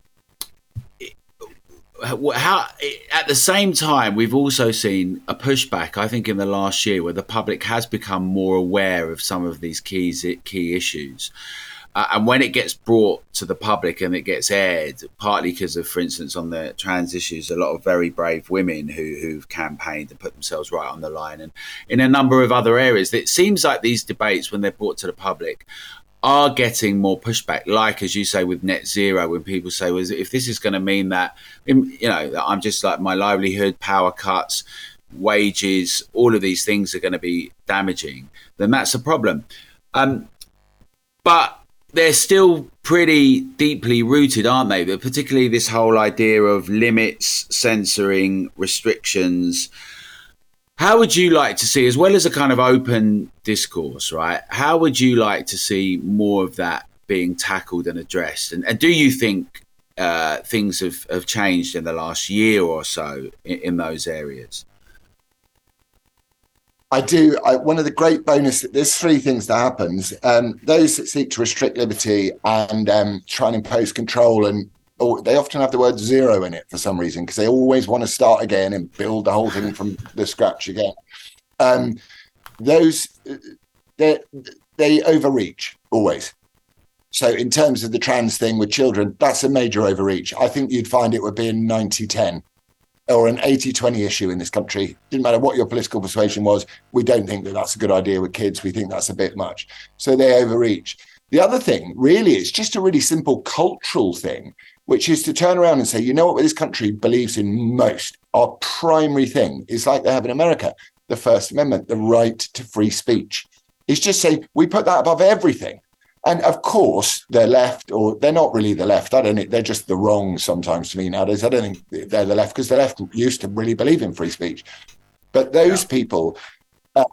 How, at the same time, we've also seen a pushback, I think, in the last year where the public has become more aware of some of these key, key issues. Uh, and when it gets brought to the public and it gets aired, partly because of, for instance, on the trans issues, a lot of very brave women who, who've campaigned and put themselves right on the line. And in a number of other areas, it seems like these debates, when they're brought to the public, are getting more pushback, like, as you say, with net zero, when people say, well, if this is going to mean that, you know, that I'm just like my livelihood, power cuts, wages, all of these things are going to be damaging, then that's a problem. Um, but they're still pretty deeply rooted, aren't they? But particularly this whole idea of limits, censoring, restrictions. How would you like to see, as well as a kind of open discourse, right? How would you like to see more of that being tackled and addressed? And, and do you think uh, things have, have changed in the last year or so in, in those areas? I do. I, one of the great bonuses, there's three things that happens. Um, those that seek to restrict liberty and um, try and impose control, and oh, they often have the word zero in it for some reason, because they always want to start again and build the whole thing from the scratch again. Um, those, they, they overreach always. So in terms of the trans thing with children, that's a major overreach. I think you'd find it would be a ninety ten. Or an eighty twenty issue in this country. Didn't matter what your political persuasion was. We don't think that that's a good idea with kids. We think that's a bit much. So they overreach. The other thing, really, it's just a really simple cultural thing, which is to turn around and say, you know what this country believes in most? Our primary thing is like they have in America, the First Amendment, the right to free speech. It's just saying we put that above everything. And of course, they're left, or they're not really the left. I don't think they're just the wrong sometimes to me nowadays. I don't think they're the left, because the left used to really believe in free speech. But those yeah. people uh,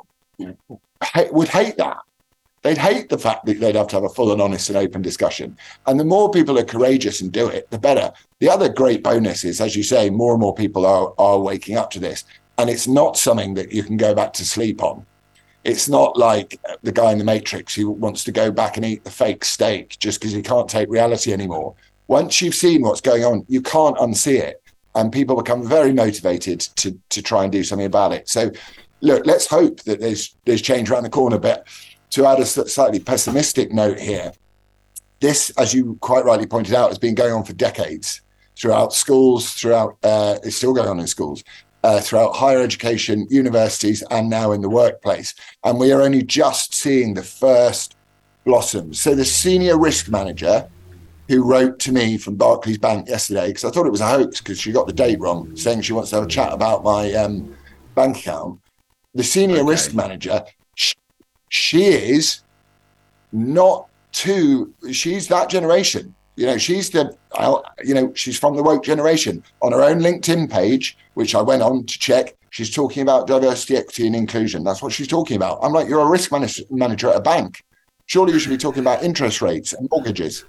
would hate that. They'd hate the fact that they'd have to have a full and honest and open discussion. And the more people are courageous and do it, the better. The other great bonus is, as you say, more and more people are, are waking up to this. And it's not something that you can go back to sleep on. It's not like the guy in the Matrix who wants to go back and eat the fake steak just because he can't take reality anymore. Once you've seen what's going on, you can't unsee it. And people become very motivated to to try and do something about it. So, look, let's hope that there's there's change around the corner. But to add a slightly pessimistic note here, this, as you quite rightly pointed out, has been going on for decades throughout schools, throughout, uh, it's still going on in schools. Uh, throughout higher education, universities, and now in the workplace. And we are only just seeing the first blossoms. So the senior risk manager who wrote to me from Barclays Bank yesterday, because I thought it was a hoax because she got the date wrong, saying she wants to have a chat about my um, bank account. The senior okay. risk manager, she, she is not too, she's that generation. You know, she's the, you know, she's from the woke generation. On her own LinkedIn page, which I went on to check, she's talking about diversity, equity, and inclusion. That's what she's talking about. I'm like, you're a risk manage- manager at a bank. Surely you should be talking about interest rates and mortgages.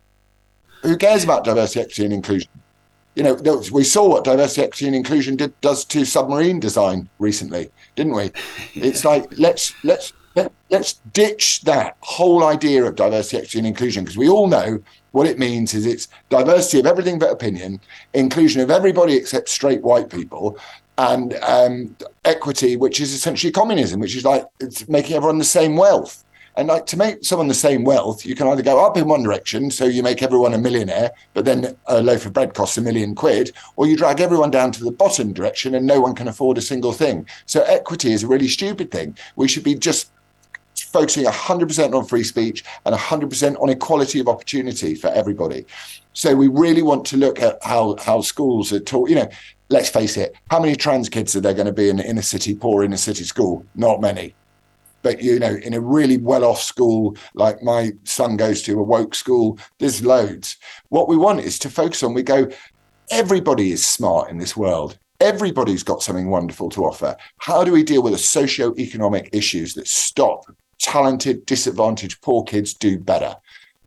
Who cares about diversity, equity, and inclusion? You know, we saw what diversity, equity, and inclusion did, does to submarine design recently, didn't we? It's like, let's let's let, let's ditch that whole idea of diversity, equity, and inclusion, because we all know what it means is it's diversity of everything but opinion, inclusion of everybody except straight white people, and um, equity, which is essentially communism, which is like it's making everyone the same wealth. And like to make someone the same wealth, you can either go up in one direction, so you make everyone a millionaire, but then a loaf of bread costs a million quid, or you drag everyone down to the bottom direction and no one can afford a single thing. So equity is a really stupid thing. We should be just focusing one hundred percent on free speech and one hundred percent on equality of opportunity for everybody. So we really want to look at how, how schools are taught. You know, let's face it, how many trans kids are there going to be in the inner city, poor inner city school? Not many. But, you know, in a really well-off school, like my son goes to, a woke school, there's loads. What we want is to focus on, we go, everybody is smart in this world. Everybody's got something wonderful to offer. How do we deal with the socio-economic issues that stop talented, disadvantaged, poor kids do better?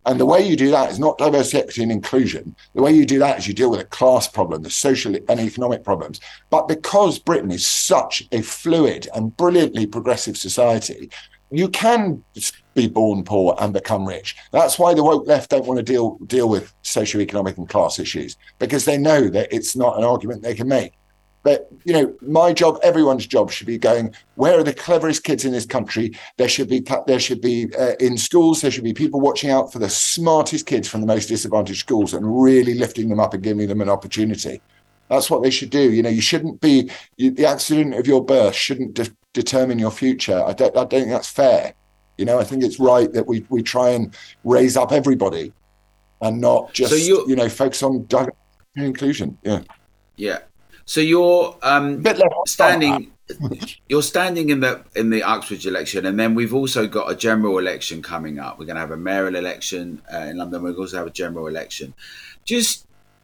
And the way you do that is not diversity, equity, and inclusion. The way you do that is you deal with a class problem, the social and economic problems. But because Britain is such a fluid and brilliantly progressive society, you can be born poor and become rich. That's why the woke left don't want to deal deal with socioeconomic and class issues, because they know that it's not an argument they can make. But, you know, my job, everyone's job should be going, where are the cleverest kids in this country? There should be, there should be uh, in schools, there should be people watching out for the smartest kids from the most disadvantaged schools and really lifting them up and giving them an opportunity. That's what they should do. You know, you shouldn't be, you, the accident of your birth shouldn't de- determine your future. I don't, I don't think that's fair. You know, I think it's right that we, we try and raise up everybody and not just, so you know, focus on diversity and inclusion. Yeah. Yeah. So you're um, standing, you're standing in the in the Uxbridge election, and then we've also got a general election coming up. We're going to have a mayoral election uh, in London. We're also have a general election. Just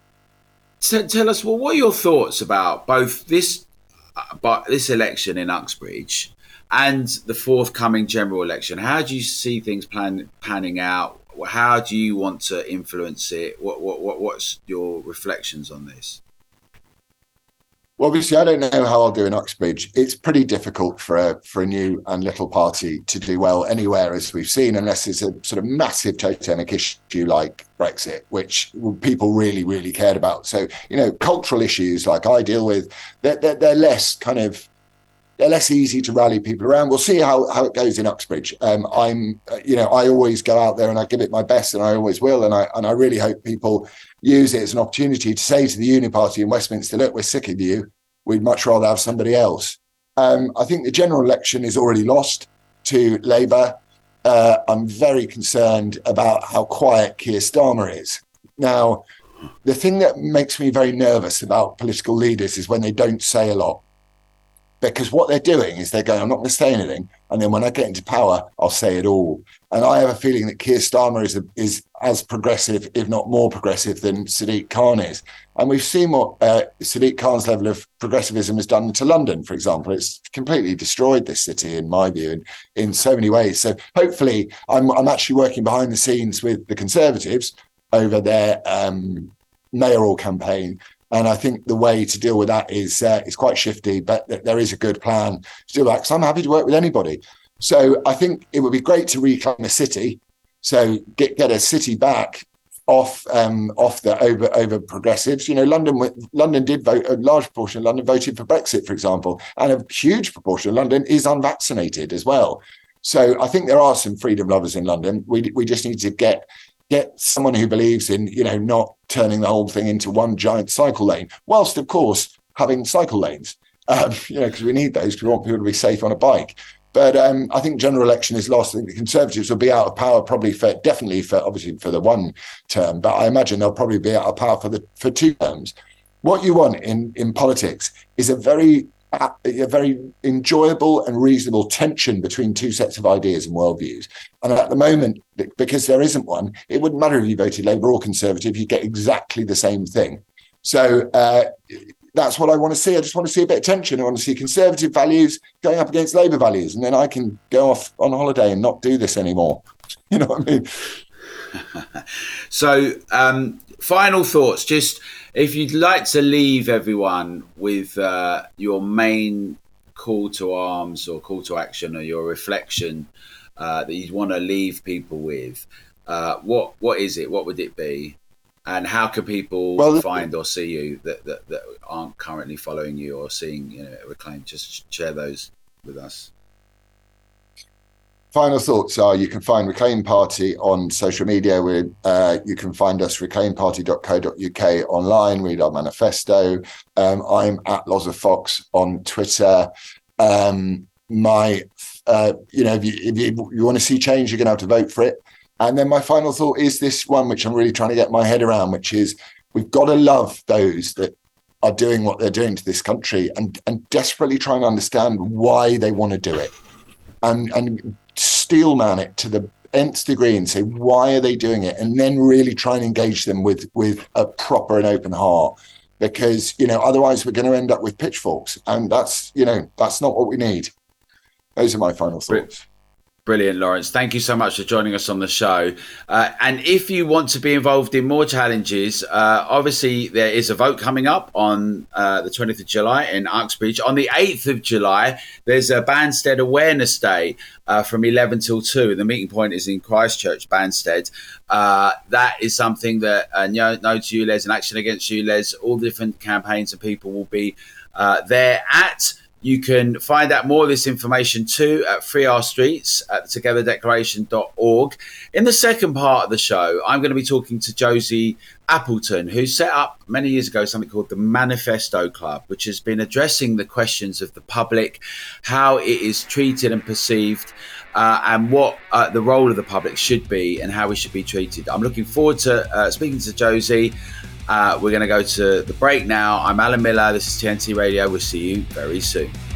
t- tell us, well, what are your thoughts about both this, uh, but this election in Uxbridge and the forthcoming general election? How do you see things plan, panning out? How do you want to influence it? What what what what's your reflections on this? Well, obviously, I don't know how I'll do in Uxbridge. It's pretty difficult for a for a new and little party to do well anywhere, as we've seen, unless it's a sort of massive totemic issue like Brexit, which people really, really cared about. So, you know, cultural issues like I deal with, they're, they're, they're less kind of, they're less easy to rally people around. We'll see how, how it goes in Uxbridge. Um, I'm, you know, I always go out there and I give it my best, and I always will. And I and I really hope people use it as an opportunity to say to the Uni Party in Westminster, look, we're sick of you. We'd much rather have somebody else. Um, I think the general election is already lost to Labour. Uh, I'm very concerned about how quiet Keir Starmer is. Now, the thing that makes me very nervous about political leaders is when they don't say a lot. Because what they're doing is they're going, I'm not going to say anything. And then when I get into power, I'll say it all. And I have a feeling that Keir Starmer is, a, is as progressive, if not more progressive, than Sadiq Khan is. And we've seen what uh, Sadiq Khan's level of progressivism has done to London, for example. It's completely destroyed this city, in my view, in, in so many ways. So hopefully I'm, I'm actually working behind the scenes with the Conservatives over their um, mayoral campaign. And I think the way to deal with that is uh, is quite shifty, but th- there is a good plan to do that. Because I'm happy to work with anybody. So I think it would be great to reclaim a city, so get get a city back off um, off the over over progressives. You know, London London did vote, a large proportion of London voted for Brexit, for example, and a huge proportion of London is unvaccinated as well. So I think there are some freedom lovers in London. We we just need to get. Get someone who believes in, you know, not turning the whole thing into one giant cycle lane, whilst, of course, having cycle lanes, um, you know, because we need those because we want people to be safe on a bike. But um, I think general election is lost. I think the Conservatives will be out of power probably for, definitely for, obviously for the one term, but I imagine they'll probably be out of power for the for two terms. What you want in, in politics is a very a very enjoyable and reasonable tension between two sets of ideas and worldviews. And at the moment, because there isn't one, it wouldn't matter if you voted Labour or Conservative, you get exactly the same thing. So uh, that's what I want to see. I just want to see a bit of tension. I want to see Conservative values going up against Labour values, and then I can go off on holiday and not do this anymore. You know what I mean? So, um, final thoughts, just if you'd like to leave everyone with uh, your main call to arms or call to action or your reflection uh, that you'd want to leave people with, uh, what what is it? What would it be? And how can people well, find or see you that, that, that aren't currently following you or seeing, you know, Reclaim? Just share those with us. Final thoughts are you can find Reclaim Party on social media. We, uh, you can find us reclaim party dot co dot uk online, read our manifesto. Um, I'm at Loz of Fox on Twitter. Um, my, uh, you know, if you, if you, you want to see change, you're going to have to vote for it. And then my final thought is this one, which I'm really trying to get my head around, which is we've got to love those that are doing what they're doing to this country and, and desperately trying to understand why they want to do it. And, and steelman it to the nth degree and say, why are they doing it? And then really try and engage them with, with a proper and open heart, because, you know, otherwise we're going to end up with pitchforks. And that's, you know, that's not what we need. Those are my final thoughts. Brilliant, Lawrence. Thank you so much for joining us on the show. Uh, and if you want to be involved in more challenges, uh, obviously there is a vote coming up on uh, the twentieth of July in Uxbridge. On the eighth of July, there's a Banstead Awareness Day uh, from eleven till two. The meeting point is in Christchurch, Banstead. Uh, that is something that uh, No, no to U L E Z and Action Against U L E Z, all the different campaigns and people will be uh, there at. You can find out more of this information too at Free Our Streets at together declaration dot org. In the second part of the show, I'm going to be talking to Josie Appleton, who set up many years ago something called the Manifesto Club, which has been addressing the questions of the public, how it is treated and perceived, uh, and what uh, the role of the public should be and how we should be treated. I'm looking forward to uh, speaking to Josie. Uh, we're going to go to the break now. I'm Alan Miller. This is T N T Radio. We'll see you very soon.